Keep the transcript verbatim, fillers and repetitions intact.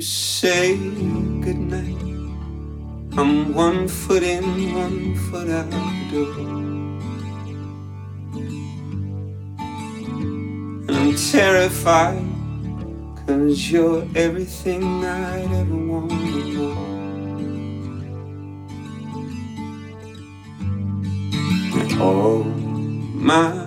you say goodnight, I'm one foot in, one foot out the door. And I'm terrified, 'cause you're everything I'd ever wanted more. All my